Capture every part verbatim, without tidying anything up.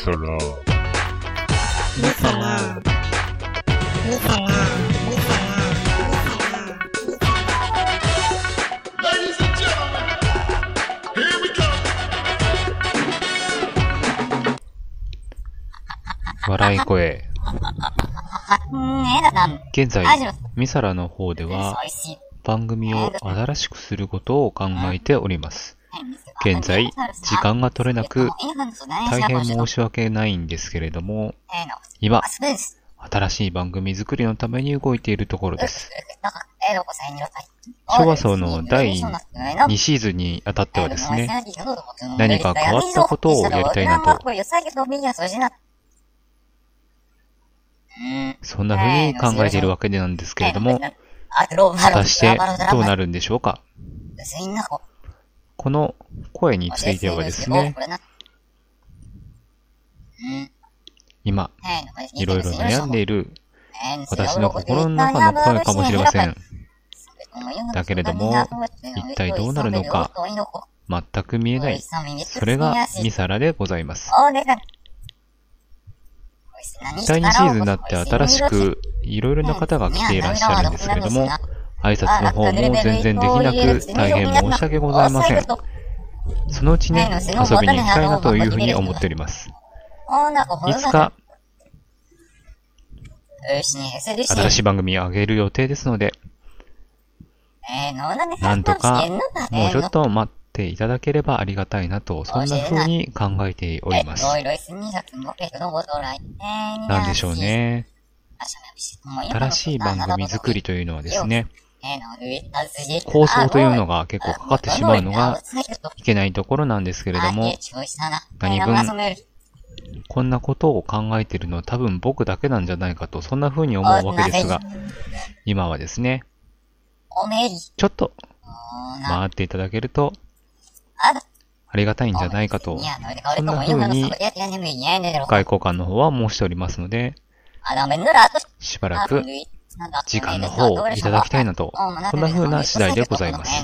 サラミサラミサラミサラ Ladies and gentlemen, here we go. 笑い声。現在、ミサラの方では番組を新しくすることを考えております。現在、時間が取れなく大変申し訳ないんですけれども、今、新しい番組作りのために動いているところです。昭和層のだいにシーズンにあたってはですね、何か変わったことをやりたいなと、そんな風に考えているわけなんですけれども、果たしてどうなるんでしょうか。この声についてはですね、今、いろいろ悩んでいる私の心の中の声かもしれません。だけれども、一体どうなるのか、全く見えない。それがミサラでございます。だいにシーズンになって新しくいろいろな方が来ていらっしゃるんですけれども、挨拶の方も全然できなく大変申し訳ございません。そのうちに遊びに行きたいなというふうに思っております。いつか新しい番組を上げる予定ですので、なんとかもうちょっと待っていただければありがたいなと、そんな風に考えております。なんでしょうね。新しい番組作りというのはですね、構想というのが結構かかってしまうのがいけないところなんですけれども、何分こんなことを考えているのは多分僕だけなんじゃないかと、そんな風に思うわけですが、今はですね、ちょっと回っていただけるとありがたいんじゃないかと、そんな風に外交官の方は申しておりますので、しばらく時間の方をいただきたいなと、そんな風な次第でございます。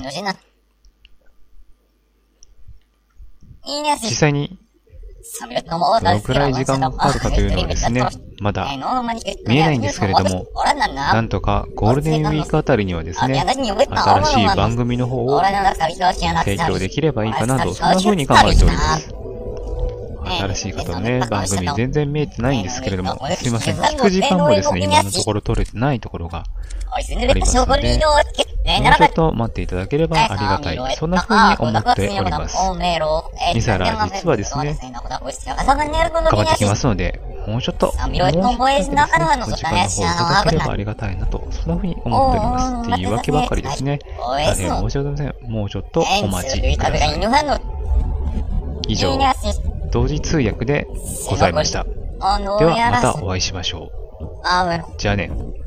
実際にどのくらい時間がかかるかというのはですね、まだ見えないんですけれども、なんとかゴールデンウィークあたりにはですね、新しい番組の方を提供できればいいかなと、そんな風に考えております。新しい方のね、番組全然見えてないんですけれども、すいません。聞く時間もですね、今のところ取れてないところがありますので、もうちょっと待っていただければありがたい。そんな風に思っております。ミサラ、実はですね、頑張ってきますので、もうちょっと、もうちょっとですね、お時間の方をいただければありがたいなと、そんな風に思っております。っていうわけばかりですね。大変申し訳ございません。もうちょっとお待ちください。以上、同時通訳でございました。ではまたお会いしましょう。じゃあね。